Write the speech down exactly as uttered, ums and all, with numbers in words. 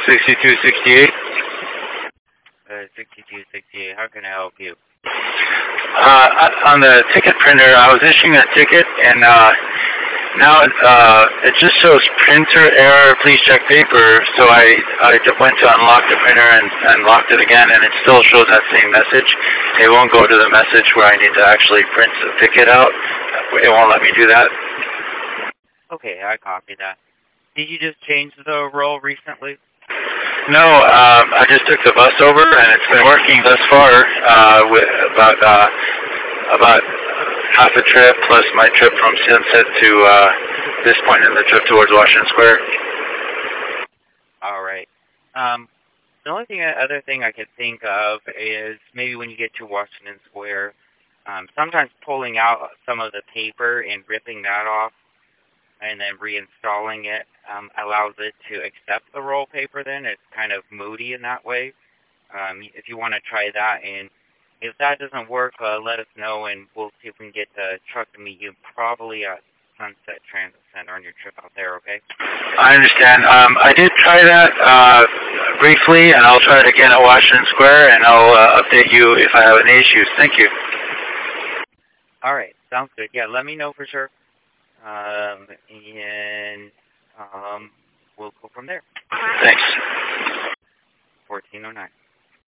sixty-two sixty-eight. Uh, sixty-two sixty-eight. How can I help you? Uh, on the ticket printer, I was issuing a ticket, and uh, now uh, it just shows printer error, please check paper. So I, I went to unlock the printer and, and locked it again, and it still shows that same message. It won't go to the message where I need to actually print the ticket out. It won't let me do that. Okay, I copy that. Did you just change the role recently? No, um, I just took the bus over, and it's been working thus far. Uh, with about uh, about half a trip plus my trip from Sunset to uh, this point in the trip towards Washington Square. All right. Um, the only thing, other thing I could think of is maybe when you get to Washington Square, um, sometimes pulling out some of the paper and ripping that off, and then reinstalling it um, allows it to accept the roll paper then. It's kind of moody in that way. Um, if you want to try that, and if that doesn't work, uh, let us know, and we'll see if we can get the truck to meet you probably at Sunset Transit Center on your trip out there, okay? I understand. Um, I did try that uh, briefly, and I'll try it again at Washington Square, and I'll uh, update you if I have any issues. Thank you. All right. Sounds good. Yeah, let me know for sure. Um, and um, we'll go from there. Thanks. fourteen oh nine.